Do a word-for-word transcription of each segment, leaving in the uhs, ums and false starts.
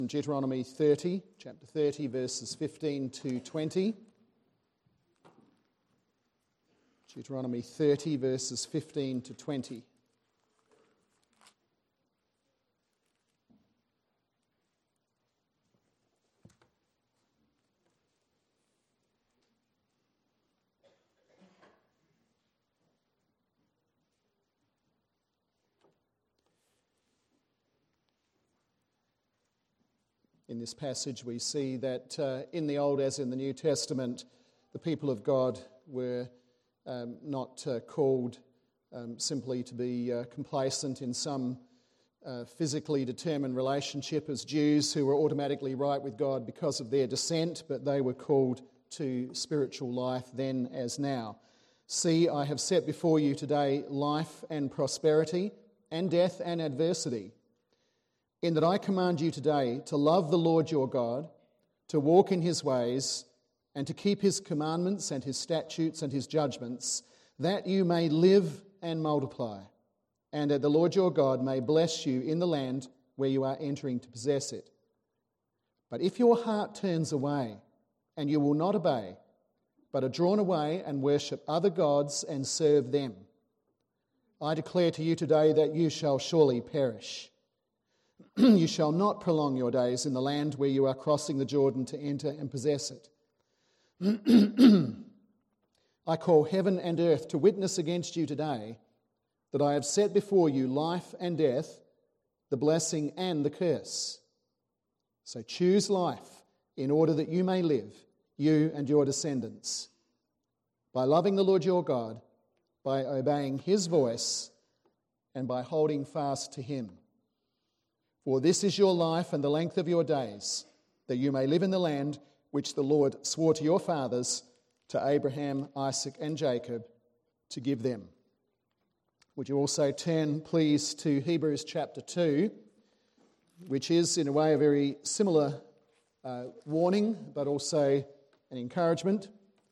Deuteronomy thirty, chapter thirty, verses fifteen to twenty. Deuteronomy thirty, verses fifteen to twenty. In this passage we see that uh, in the Old as in the New Testament, the people of God were um, not uh, called um, simply to be uh, complacent in some uh, physically determined relationship as Jews who were automatically right with God because of their descent, but they were called to spiritual life then as now. See, I have set before you today life and prosperity, and death and adversity, in that I command you today to love the Lord your God, to walk in his ways, and to keep his commandments and his statutes and his judgments, that you may live and multiply, and that the Lord your God may bless you in the land where you are entering to possess it. But if your heart turns away, and you will not obey, but are drawn away and worship other gods and serve them, I declare to you today that you shall surely perish. You shall not prolong your days in the land where you are crossing the Jordan to enter and possess it. I call heaven and earth to witness against you today that I have set before you life and death, the blessing and the curse. So choose life in order that you may live, you and your descendants, by loving the Lord your God, by obeying his voice, and by holding fast to him. For this is your life and the length of your days, that you may live in the land which the Lord swore to your fathers, to Abraham, Isaac, and Jacob, to give them. Would you also turn, please, to Hebrews chapter two, which is, in a way, a very similar uh, warning, but also an encouragement.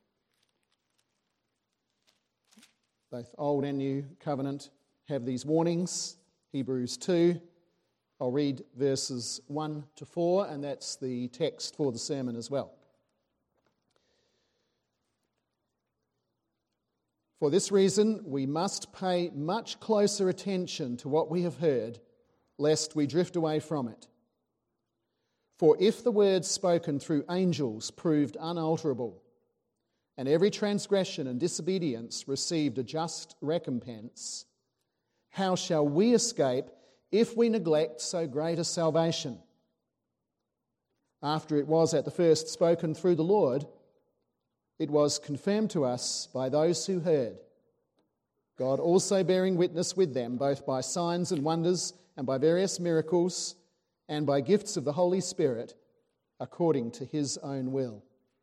Both Old and New Covenant have these warnings. Hebrews two. I'll read verses one to four, and that's the text for the sermon as well. For this reason, we must pay much closer attention to what we have heard, lest we drift away from it. For if the words spoken through angels proved unalterable, and every transgression and disobedience received a just recompense, how shall we escape if we neglect so great a salvation? After it was at the first spoken through the Lord, it was confirmed to us by those who heard, God also bearing witness with them, both by signs and wonders, and by various miracles, and by gifts of the Holy Spirit, according to his own will.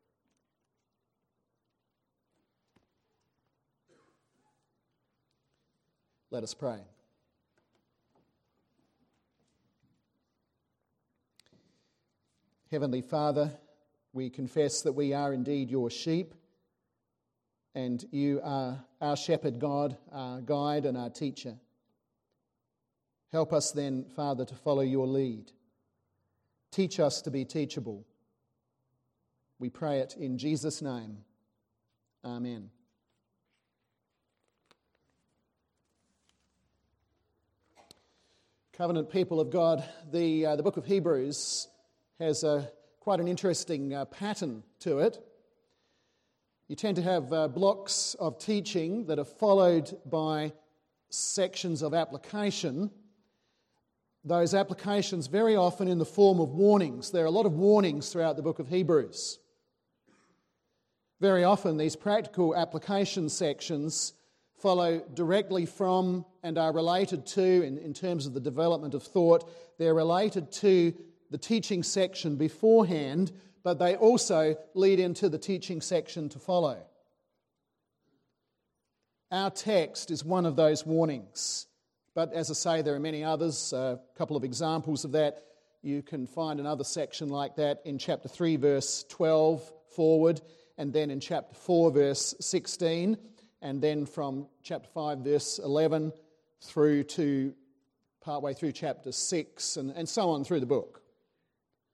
Let us pray. Heavenly Father, we confess that we are indeed your sheep, and you are our shepherd God, our guide and our teacher. Help us then, Father, to follow your lead. Teach us to be teachable. We pray it in Jesus' name. Amen. Covenant people of God, the, uh, the book of Hebrews has a, quite an interesting uh, pattern to it. You tend to have uh, blocks of teaching that are followed by sections of application. Those applications very often in the form of warnings. There are a lot of warnings throughout the book of Hebrews. Very often these practical application sections follow directly from and are related to, in, in terms of the development of thought, they're related to the teaching section beforehand, but they also lead into the teaching section to follow. Our text is one of those warnings, but as I say, there are many others. A couple of examples of that. You can find another section like that in chapter three, verse twelve forward, and then in chapter four, verse sixteen, and then from chapter five, verse eleven, through to partway through chapter six, and, and so on through the book.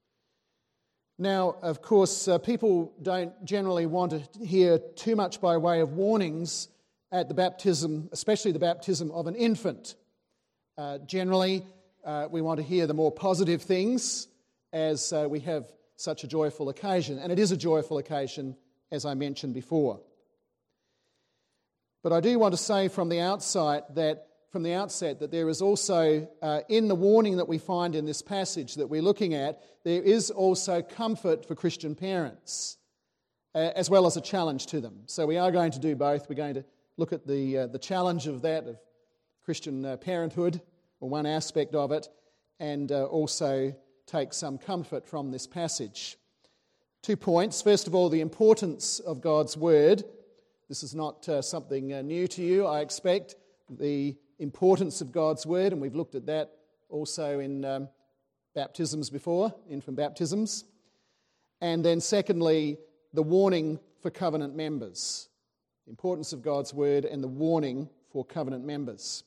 Now, of course, uh, people don't generally want to hear too much by way of warnings at the baptism, especially the baptism of an infant. Uh, generally, uh, we want to hear the more positive things as uh, we have such a joyful occasion. And it is a joyful occasion, as I mentioned before. But I do want to say from the outset that from the outset that there is also, uh, in the warning that we find in this passage that we're looking at, there is also comfort for Christian parents, uh, as well as a challenge to them. So we are going to do both. We're going to look at the uh, the challenge of that, of Christian uh, parenthood, or one aspect of it, and uh, also take some comfort from this passage. Two points. First of all, the importance of God's Word. This is not uh, something uh, new to you, I expect. The importance of God's Word, and we've looked at that also in um, baptisms before, infant baptisms. And then secondly, the warning for covenant members. The importance of God's Word and the warning for covenant members.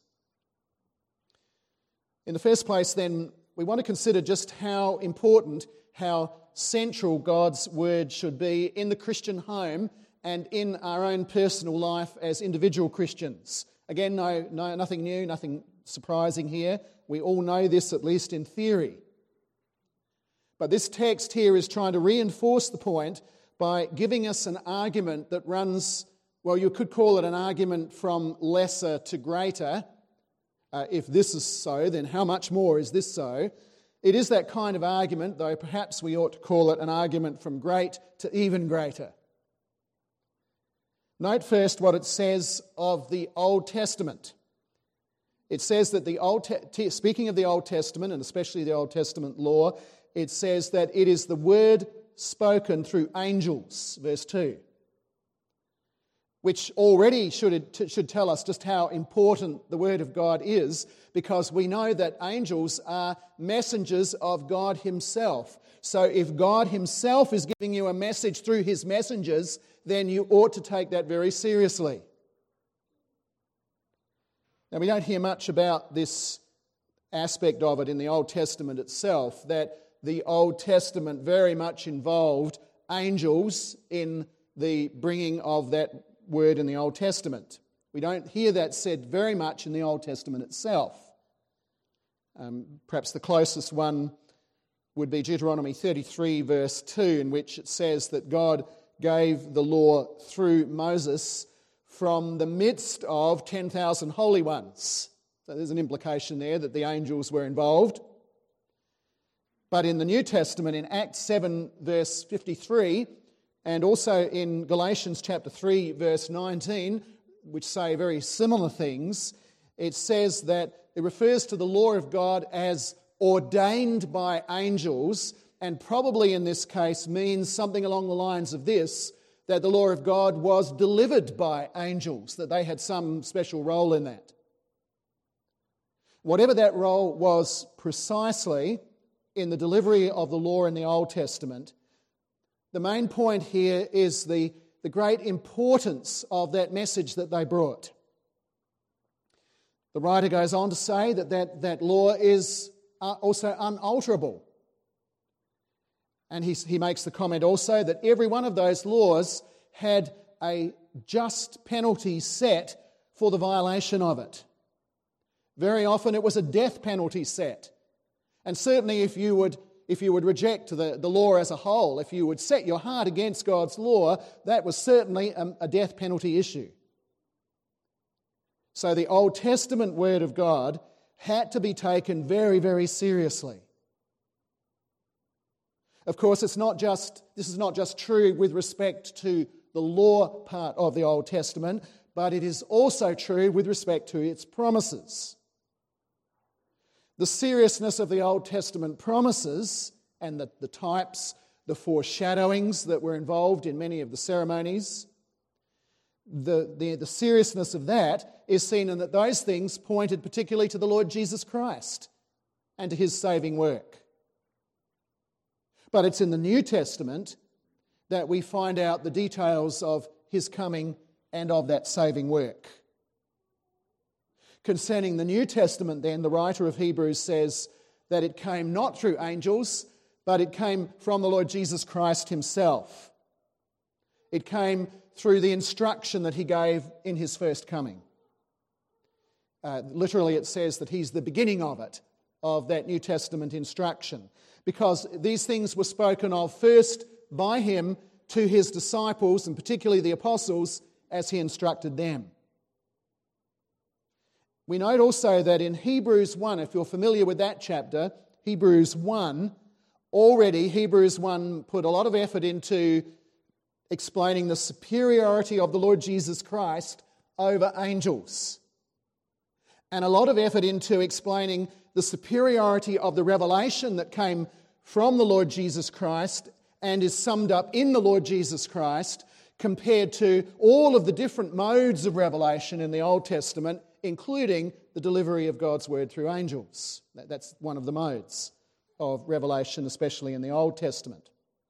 In the first place, then, we want to consider just how important, how central God's Word should be in the Christian home and in our own personal life as individual Christians. Again, no, no, nothing new, nothing surprising here. We all know this, at least in theory. But this text here is trying to reinforce the point by giving us an argument that runs, well, you could call it an argument from lesser to greater. Uh, if this is so, then how much more is this so? It is that kind of argument, though perhaps we ought to call it an argument from great to even greater. Note first what it says of the Old Testament. It says that the Old, Te- speaking of the Old Testament, and especially the Old Testament law, it says that it is the word spoken through angels, verse two, which already should, should tell us just how important the Word of God is, because we know that angels are messengers of God Himself. So if God Himself is giving you a message through His messengers, then you ought to take that very seriously. Now, we don't hear much about this aspect of it in the Old Testament itself, that the Old Testament very much involved angels in the bringing of that word in the Old Testament. We don't hear that said very much in the Old Testament itself. Um, perhaps the closest one would be Deuteronomy thirty-three, verse two, in which it says that God gave the law through Moses from the midst of ten thousand holy ones. So there's an implication there that the angels were involved. But in the New Testament, in Acts seven, verse fifty-three, and also in Galatians chapter three, verse nineteen, which say very similar things, it says that it refers to the law of God as ordained by angels, and probably in this case means something along the lines of this, that the law of God was delivered by angels, that they had some special role in that. Whatever that role was precisely in the delivery of the law in the Old Testament, the main point here is the, the great importance of that message that they brought. The writer goes on to say that that, that law is also unalterable. And he, he makes the comment also that every one of those laws had a just penalty set for the violation of it. Very often it was a death penalty set. And certainly if you would if you would reject the, the law as a whole, if you would set your heart against God's law, that was certainly a, a death penalty issue. So the Old Testament Word of God had to be taken very, very seriously. Of course, it's not just this is not just true with respect to the law part of the Old Testament, but it is also true with respect to its promises. The seriousness of the Old Testament promises and the, the types, the foreshadowings that were involved in many of the ceremonies, the, the, the seriousness of that is seen in that those things pointed particularly to the Lord Jesus Christ and to His saving work. But it's in the New Testament that we find out the details of His coming and of that saving work. Concerning the New Testament then, the writer of Hebrews says that it came not through angels, but it came from the Lord Jesus Christ himself. It came through the instruction that he gave in his first coming. Uh, literally, it says that he's the beginning of it, of that New Testament instruction, because these things were spoken of first by him to his disciples, and particularly the apostles, as he instructed them. We note also that in Hebrews one, if you're familiar with that chapter, Hebrews one, already Hebrews one put a lot of effort into explaining the superiority of the Lord Jesus Christ over angels, and a lot of effort into explaining the superiority of the revelation that came from the Lord Jesus Christ and is summed up in the Lord Jesus Christ, compared to all of the different modes of revelation in the Old Testament, including the delivery of God's word through angels. That's one of the modes of revelation, especially in the Old Testament.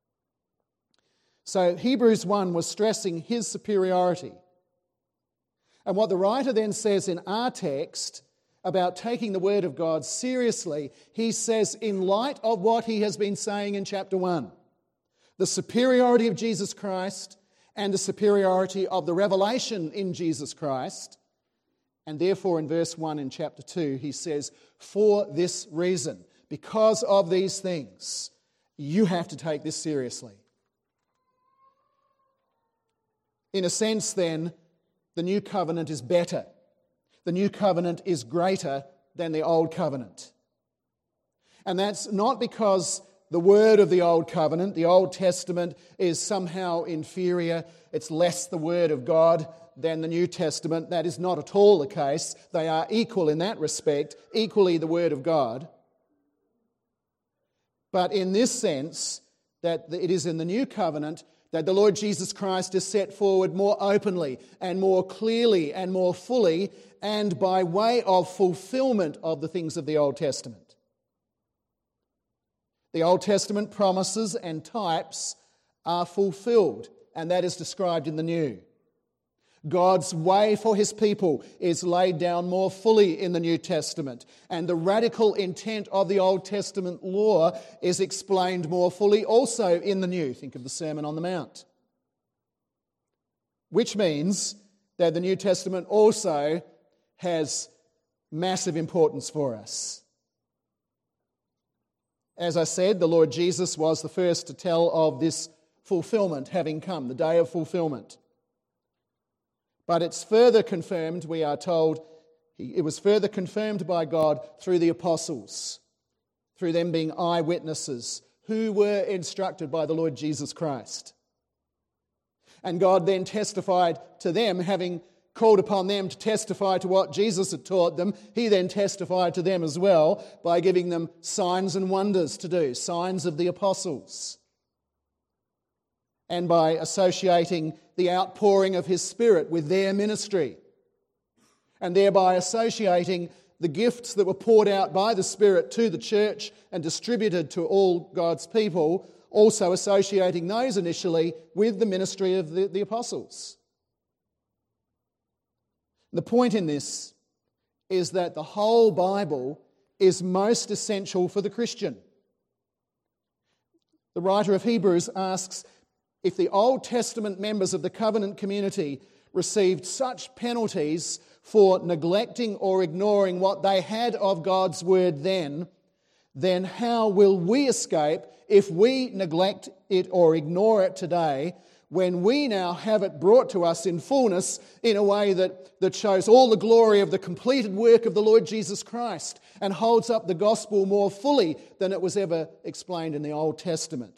So Hebrews one was stressing his superiority. And what the writer then says in our text about taking the word of God seriously, he says in light of what he has been saying in chapter one, the superiority of Jesus Christ and the superiority of the revelation in Jesus Christ. And therefore in verse one in chapter two, he says, for this reason, because of these things, you have to take this seriously. In a sense then, the new covenant is better. The new covenant is greater than the old covenant. And that's not because the word of the old covenant, the Old Testament, is somehow inferior. It's less the word of God than the New Testament. That is not at all the case. They are equal in that respect, equally the word of God. But in this sense, that it is in the new covenant that the Lord Jesus Christ is set forward more openly and more clearly and more fully, and by way of fulfillment of the things of the Old Testament. The Old Testament promises and types are fulfilled, and that is described in the New. God's way for his people is laid down more fully in the New Testament, and the radical intent of the Old Testament law is explained more fully also in the New. Think of the Sermon on the Mount. Which means that the New Testament also has massive importance for us. As I said, the Lord Jesus was the first to tell of this fulfillment having come, the day of fulfillment. But it's further confirmed, we are told, it was further confirmed by God through the apostles, through them being eyewitnesses who were instructed by the Lord Jesus Christ. And God then testified to them, having called upon them to testify to what Jesus had taught them. He then testified to them as well by giving them signs and wonders to do, signs of the apostles, and by associating the outpouring of his Spirit with their ministry, and thereby associating the gifts that were poured out by the Spirit to the church and distributed to all God's people, also associating those initially with the ministry of the, the apostles. The point in this is that the whole Bible is most essential for the Christian. The writer of Hebrews asks, if the Old Testament members of the covenant community received such penalties for neglecting or ignoring what they had of God's word then, then how will we escape if we neglect it or ignore it today, when we now have it brought to us in fullness in a way that, that shows all the glory of the completed work of the Lord Jesus Christ and holds up the gospel more fully than it was ever explained in the Old Testament?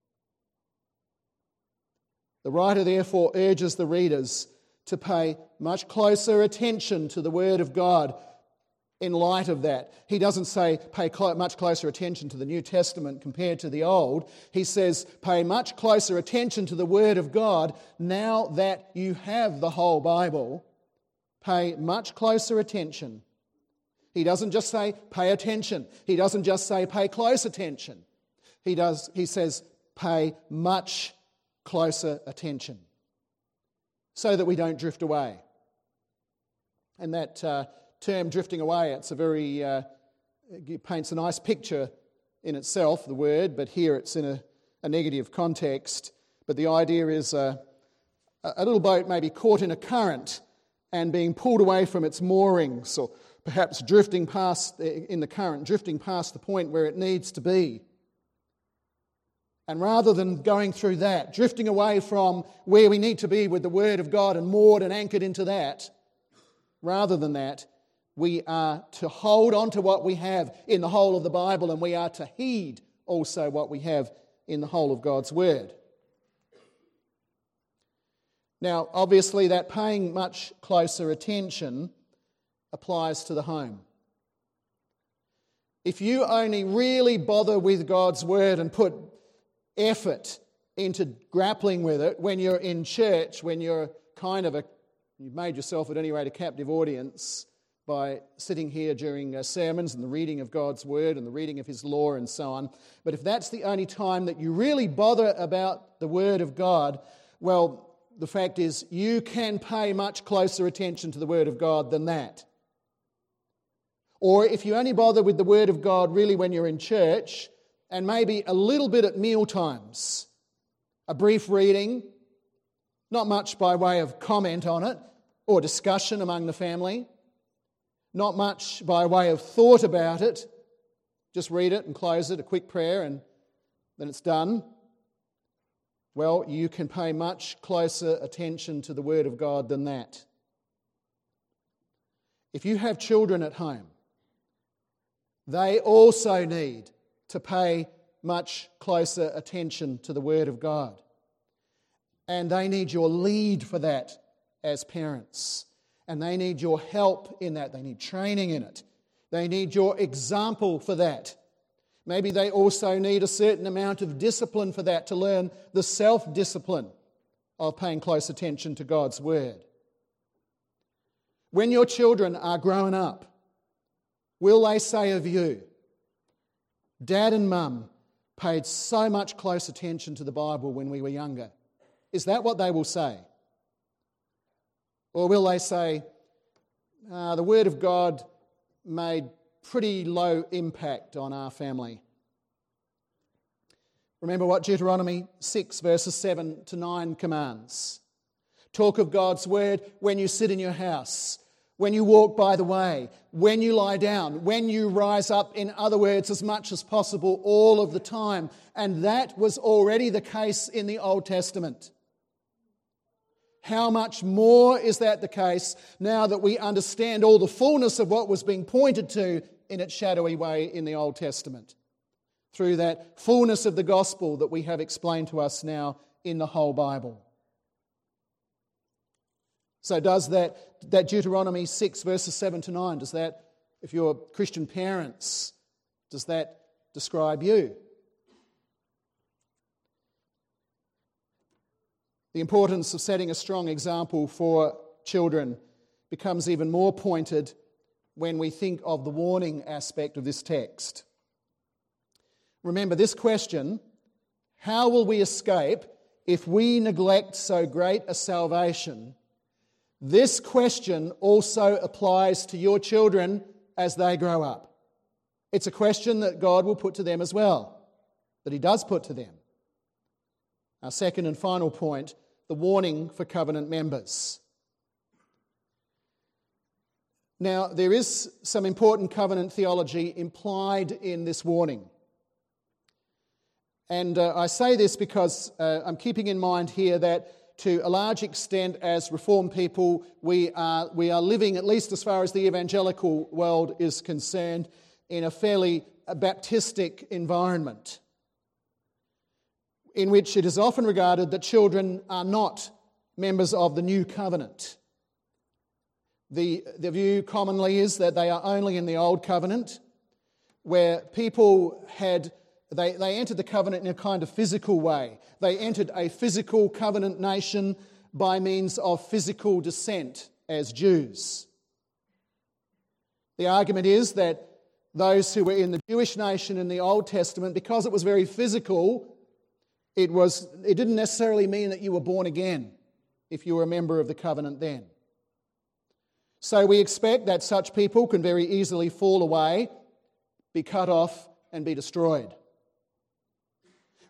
The writer therefore urges the readers to pay much closer attention to the Word of God in light of that. He doesn't say pay clo- much closer attention to the New Testament compared to the Old. He says pay much closer attention to the Word of God now that you have the whole Bible. Pay much closer attention. He doesn't just say pay attention. He doesn't just say pay close attention. He does. He says pay much closer attention, so that we don't drift away. And that uh, term drifting away, it's a very uh, it paints a nice picture in itself, the word, but here it's in a, a negative context. But the idea is a, a little boat may be caught in a current and being pulled away from its moorings, or perhaps drifting past, in the current, drifting past the point where it needs to be. And rather than going through that, drifting away from where we need to be with the Word of God and moored and anchored into that, rather than that, we are to hold on to what we have in the whole of the Bible, and we are to heed also what we have in the whole of God's Word. Now, obviously, that paying much closer attention applies to the home. If you only really bother with God's Word and put effort into grappling with it when you're in church, when you're kind of a, you've made yourself at any rate a captive audience by sitting here during uh, sermons and the reading of God's Word and the reading of His law and so on. But if that's the only time that you really bother about the Word of God, well, the fact is you can pay much closer attention to the Word of God than that. Or if you only bother with the Word of God really when you're in church, and maybe a little bit at meal times, a brief reading, not much by way of comment on it or discussion among the family, not much by way of thought about it, just read it and close it, a quick prayer, and then it's done. Well, you can pay much closer attention to the Word of God than that. If you have children at home, they also need to pay much closer attention to the Word of God. And they need your lead for that as parents. And they need your help in that. They need training in it. They need your example for that. Maybe they also need a certain amount of discipline for that, to learn the self-discipline of paying close attention to God's Word. When your children are grown up, will they say of you, Dad and Mum paid so much close attention to the Bible when we were younger? Is that what they will say? Or will they say, ah, the Word of God made pretty low impact on our family? Remember what Deuteronomy six verses seven to nine commands. Talk of God's Word when you sit in your house, when you walk by the way, when you lie down, when you rise up, in other words, as much as possible, all of the time. And that was already the case in the Old Testament. How much more is that the case now that we understand all the fullness of what was being pointed to in its shadowy way in the Old Testament, through that fullness of the gospel that we have explained to us now in the whole Bible. So does that, that Deuteronomy six verses seven to nine, does that, if you're Christian parents, does that describe you? The importance of setting a strong example for children becomes even more pointed when we think of the warning aspect of this text. Remember this question, how will we escape if we neglect so great a salvation? This question also applies to your children as they grow up. It's a question that God will put to them as well, that He does put to them. Our second and final point, the warning for covenant members. Now, there is some important covenant theology implied in this warning. And uh, I say this because uh, I'm keeping in mind here that to a large extent as Reformed people, we are, we are living, at least as far as the evangelical world is concerned, in a fairly Baptistic environment, in which it is often regarded that children are not members of the new covenant. The, the view commonly is that they are only in the old covenant, where people had, they, they entered the covenant in a kind of physical way. They entered a physical covenant nation by means of physical descent as Jews. The argument is that those who were in the Jewish nation in the Old Testament, because it was very physical, it was it didn't necessarily mean that you were born again if you were a member of the covenant then. So we expect that such people can very easily fall away, be cut off, and be destroyed.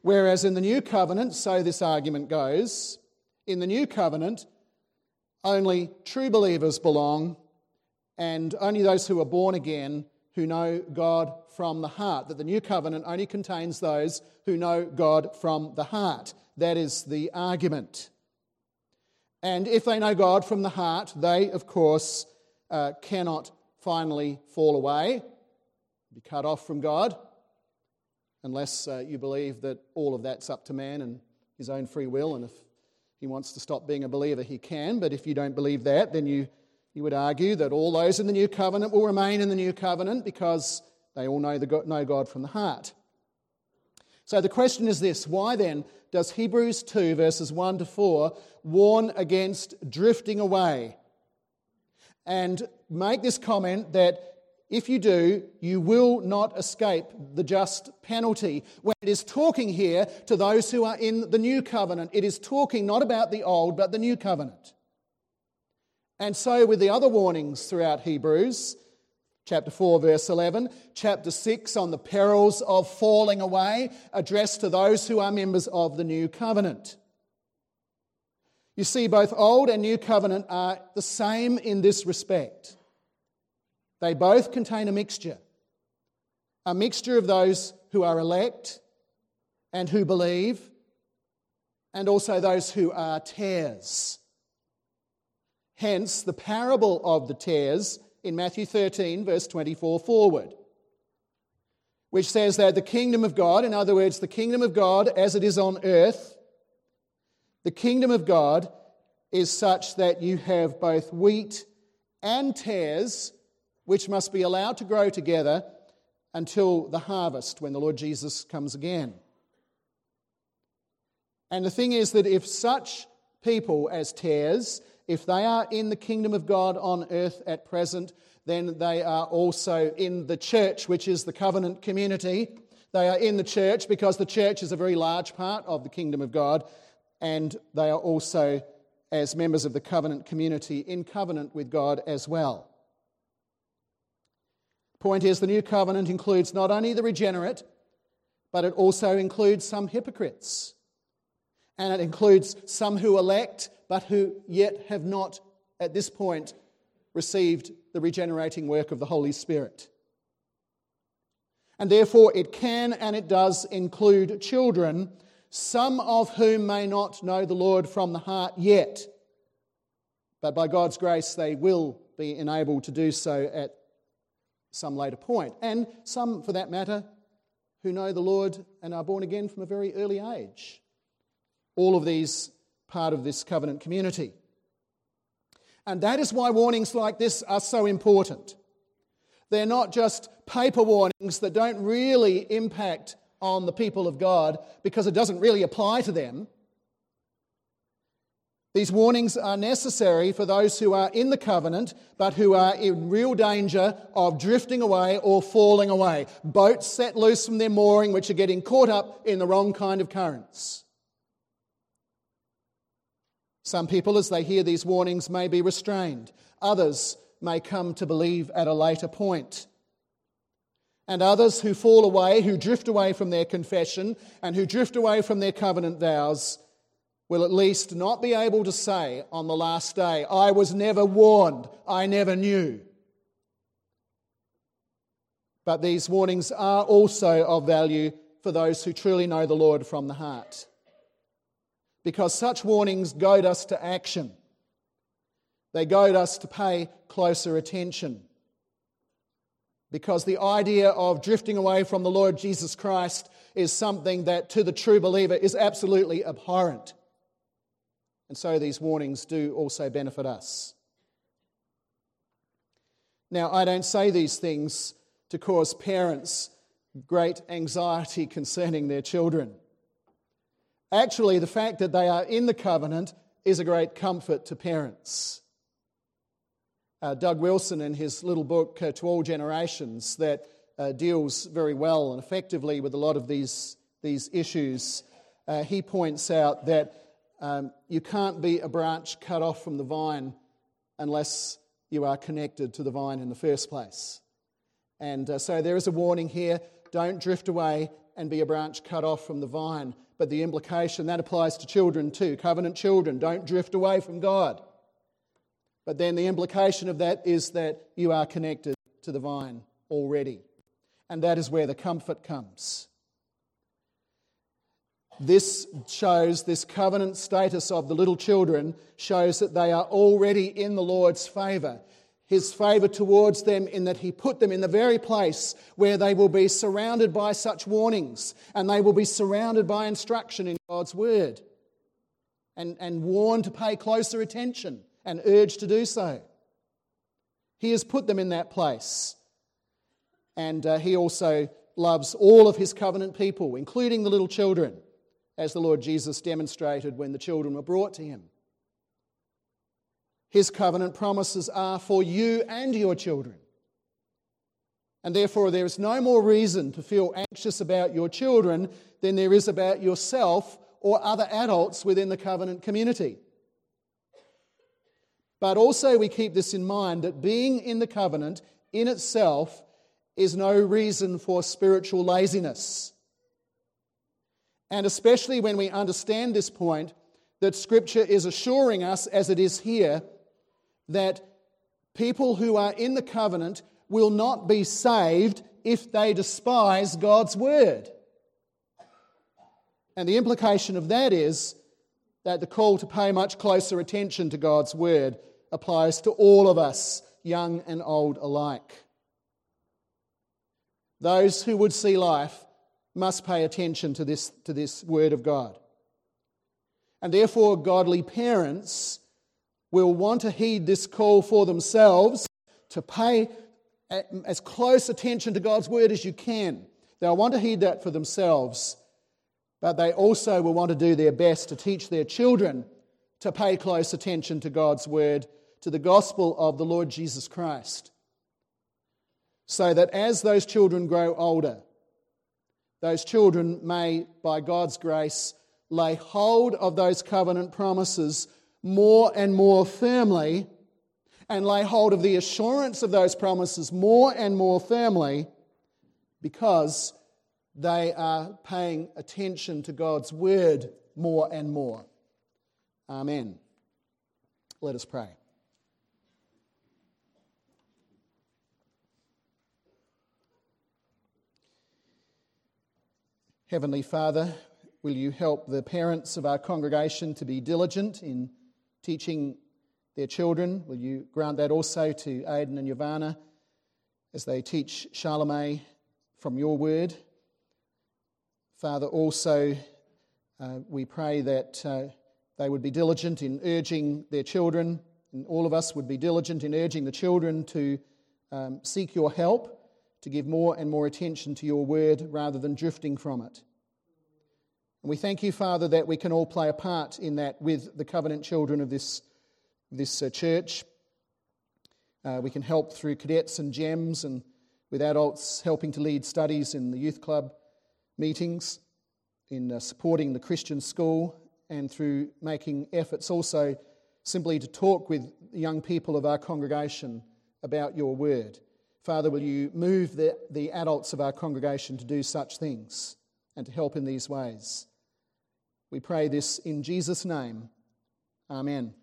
Whereas in the new covenant, so this argument goes, in the new covenant, only true believers belong, and only those who are born again who know God from the heart. That the new covenant only contains those who know God from the heart. That is the argument. And if they know God from the heart, they, of course, uh, cannot finally fall away, be cut off from God, unless uh, you believe that all of that's up to man and his own free will, and if he wants to stop being a believer, he can. But if you don't believe that, then you, you would argue that all those in the new covenant will remain in the new covenant because they all know, the God, know God from the heart. So the question is this: why then does Hebrews two verses one to four warn against drifting away and make this comment that if you do, you will not escape the just penalty? When it is talking here to those who are in the new covenant, it is talking not about the old but the new covenant. And so with the other warnings throughout Hebrews, chapter four, verse eleven, chapter six on the perils of falling away, addressed to those who are members of the new covenant. You see, both old and new covenant are the same in this respect. They both contain a mixture, a mixture of those who are elect and who believe, and also those who are tares. Hence, the parable of the tares in Matthew thirteen, verse twenty-four forward, which says that the kingdom of God, in other words, the kingdom of God as it is on earth, the kingdom of God is such that you have both wheat and tares, which must be allowed to grow together until the harvest, when the Lord Jesus comes again. And the thing is that if such people as tares, if they are in the kingdom of God on earth at present, then they are also in the church, which is the covenant community. They are in the church because the church is a very large part of the kingdom of God, and they are also, as members of the covenant community, in covenant with God as well. Point is, the new covenant includes not only the regenerate, but it also includes some hypocrites. And it includes some who elect, but who yet have not, at this point, received the regenerating work of the Holy Spirit. And therefore it can and it does include children, some of whom may not know the Lord from the heart yet, but by God's grace they will be enabled to do so at some later point. And some, for that matter, who know the Lord and are born again from a very early age. All of these part of this covenant community. And that is why warnings like this are so important. They're not just paper warnings that don't really impact on the people of God because it doesn't really apply to them. These warnings are necessary for those who are in the covenant but who are in real danger of drifting away or falling away. Boats set loose from their mooring which are getting caught up in the wrong kind of currents. Some people, as they hear these warnings, may be restrained. Others may come to believe at a later point. And others who fall away, who drift away from their confession and who drift away from their covenant vows, will at least not be able to say on the last day, "I was never warned, I never knew." But these warnings are also of value for those who truly know the Lord from the heart, because such warnings goad us to action. They goad us to pay closer attention, because the idea of drifting away from the Lord Jesus Christ is something that to the true believer is absolutely abhorrent. And so these warnings do also benefit us. Now, I don't say these things to cause parents great anxiety concerning their children. Actually, the fact that they are in the covenant is a great comfort to parents. Uh, Doug Wilson, in his little book, uh, To All Generations, that uh, deals very well and effectively with a lot of these, these issues, uh, he points out that um, you can't be a branch cut off from the vine unless you are connected to the vine in the first place. And uh, so there is a warning here: don't drift away and be a branch cut off from the vine. But the implication, that applies to children too. Covenant children, don't drift away from God. But then the implication of that is that you are connected to the vine already. And that is where the comfort comes. This shows, this covenant status of the little children shows that they are already in the Lord's favour. His favour towards them in that He put them in the very place where they will be surrounded by such warnings, and they will be surrounded by instruction in God's Word, and, and warned to pay closer attention and urged to do so. He has put them in that place. And uh, He also loves all of His covenant people, including the little children, as the Lord Jesus demonstrated when the children were brought to Him. His covenant promises are for you and your children. And therefore there is no more reason to feel anxious about your children than there is about yourself or other adults within the covenant community. But also we keep this in mind, that being in the covenant in itself is no reason for spiritual laziness. And especially when we understand this point, that Scripture is assuring us, as it is here, that people who are in the covenant will not be saved if they despise God's word. And the implication of that is that the call to pay much closer attention to God's word applies to all of us, young and old alike. Those who would see life must pay attention to this, to this word of God. And therefore, godly parents will want to heed this call for themselves to pay as close attention to God's word as you can. They'll want to heed that for themselves, but they also will want to do their best to teach their children to pay close attention to God's word, to the gospel of the Lord Jesus Christ, so that as those children grow older, those children may, by God's grace, lay hold of those covenant promises more and more firmly, and lay hold of the assurance of those promises more and more firmly, because they are paying attention to God's word more and more. Amen. Let us pray. Heavenly Father, will you help the parents of our congregation to be diligent in teaching their children? Will you grant that also to Aidan and Yovana as they teach Charlemagne from your word? Father, also uh, we pray that uh, they would be diligent in urging their children, and all of us would be diligent in urging the children to um, seek your help, to give more and more attention to your word rather than drifting from it. And we thank you, Father, that we can all play a part in that with the covenant children of this, this uh, church. Uh, we can help through cadets and gems, and with adults helping to lead studies in the youth club meetings, in uh, supporting the Christian school, and through making efforts also simply to talk with the young people of our congregation about your word. Father, will you move the, the adults of our congregation to do such things and to help in these ways? We pray this in Jesus' name. Amen.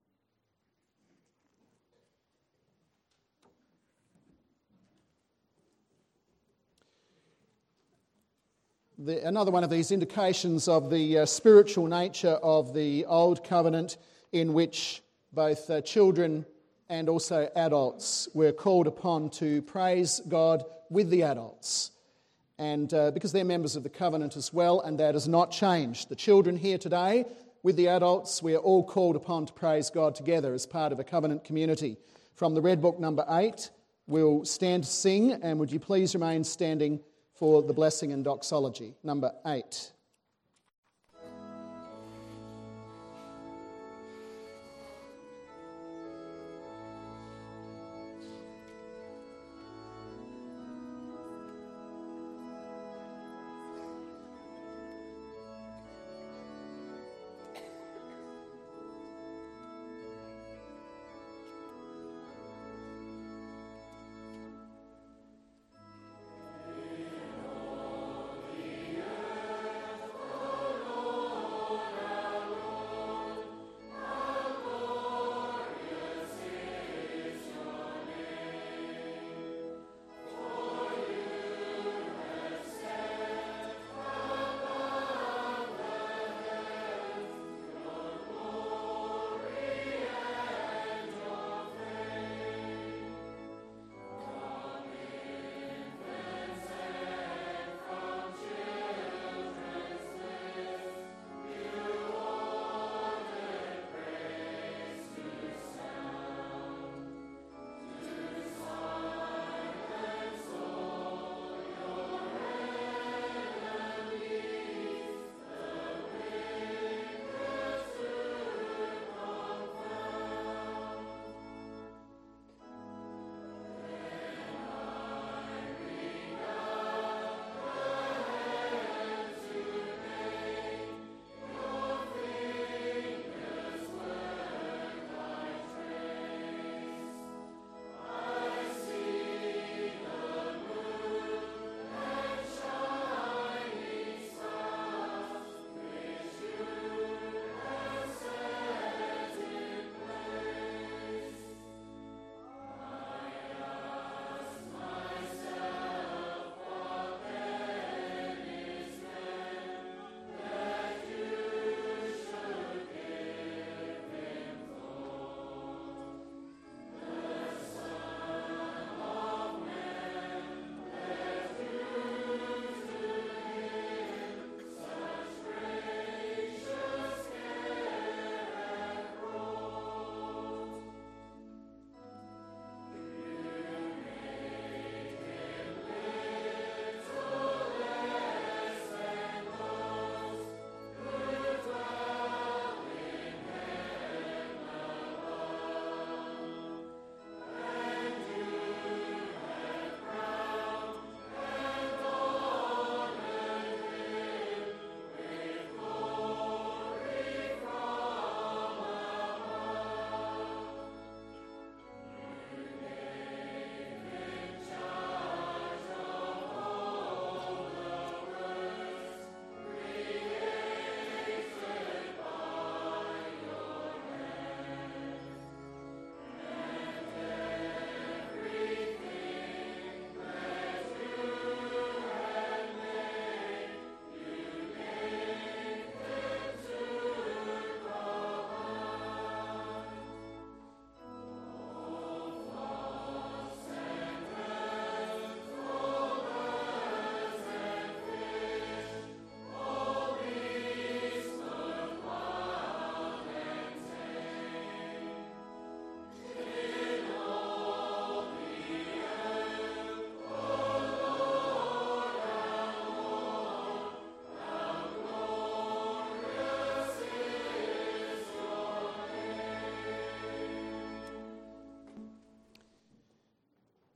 The, another one of these indications of the uh, spiritual nature of the Old Covenant, in which both uh, children and also adults were called upon to praise God with the adults. And uh, because they're members of the covenant as well, and that has not changed. The children here today, with the adults, we are all called upon to praise God together as part of a covenant community. From the Red Book number eight, we'll stand to sing, and would you please remain standing for the blessing and doxology. Number eight.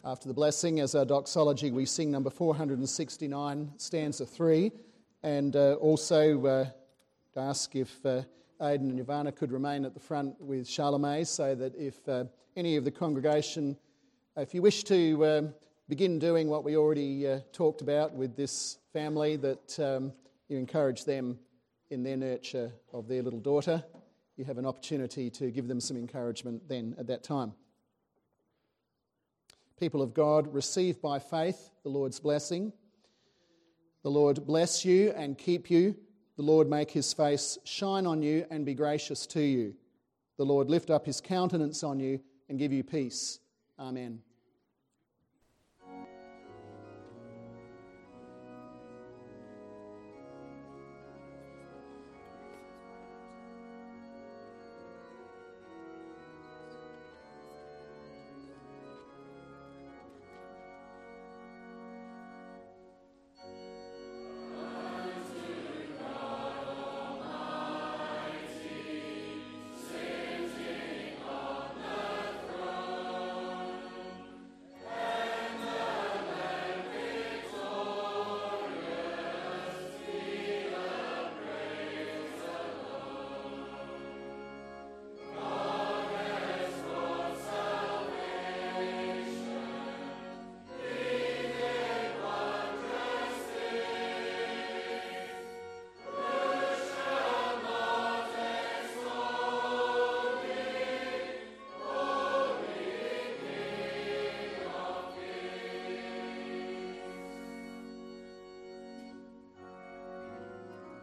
After the blessing, as our doxology, we sing number four hundred sixty-nine, stanza three, and uh, also uh, ask if uh, Aidan and Ivana could remain at the front with Charlemagne, so that if uh, any of the congregation, if you wish to um, begin doing what we already uh, talked about with this family, that um, you encourage them in their nurture of their little daughter. You have an opportunity to give them some encouragement then at that time. People of God, receive by faith the Lord's blessing. The Lord bless you and keep you. The Lord make his face shine on you and be gracious to you. The Lord lift up his countenance on you and give you peace. Amen.